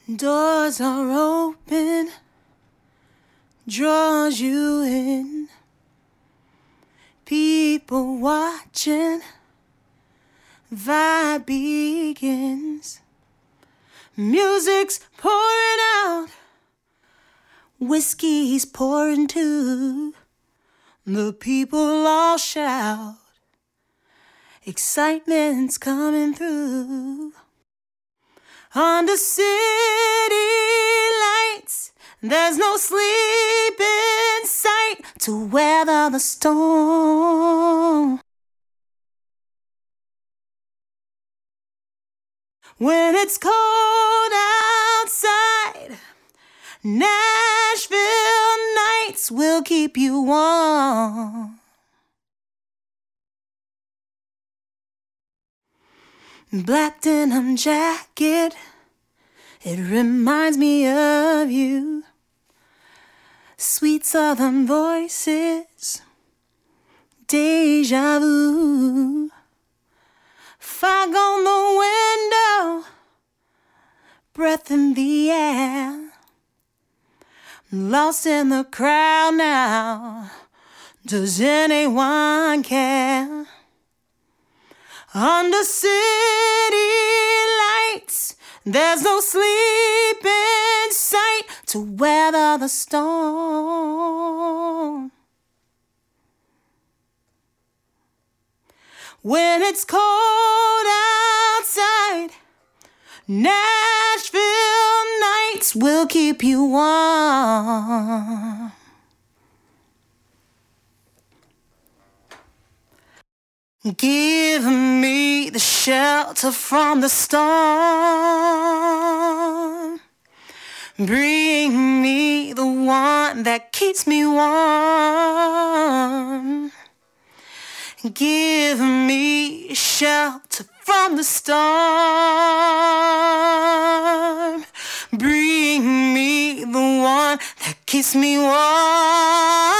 Doors are open, draws you in. People watching, vibe begins. Music's pouring out, whiskey's pouring too. The people all shout, excitement's coming through. Under city lights, there's no sleep in sight to weather the storm. When it's cold outside, Nashville nights will keep you warm. Black denim jacket, it reminds me of you. Sweet southern voices, deja vu. Fog on the window, breath in the air. Lost in the crowd now, does anyone care? Under city lights, there's no sleep in sight to weather the storm. When it's cold outside, Nashville nights will keep you warm. Give me the shelter from the storm. Bring me the one that keeps me warm. Give me shelter from the storm. Bring me the one that keeps me warm.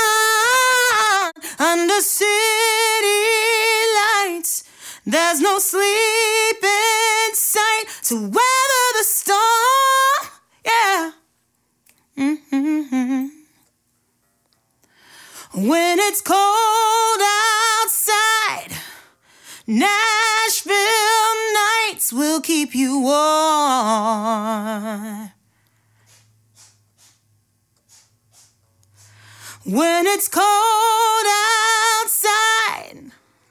Under city lights, there's no sleep in sight to weather the storm. Yeah. Mm-hmm. When it's cold outside, Nashville nights will keep you warm. When it's cold outside,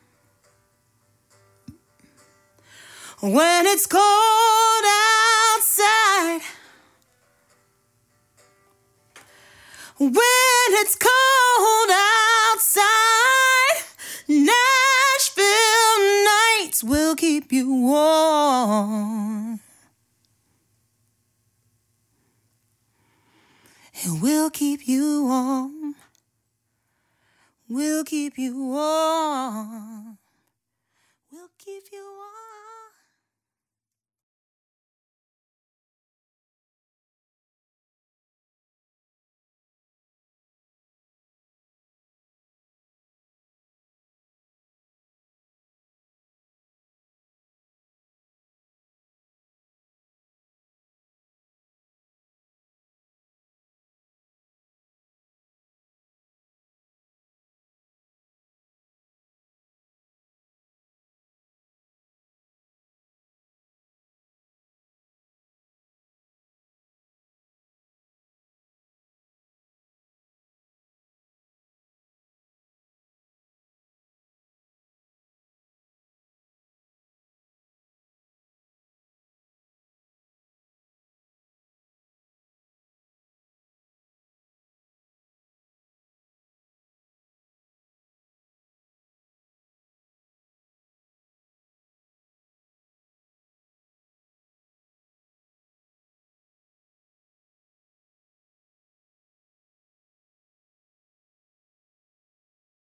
when it's cold outside, when it's cold outside, Nashville nights will keep you warm. It will keep you warm. We'll keep you warm. We'll keep you warm.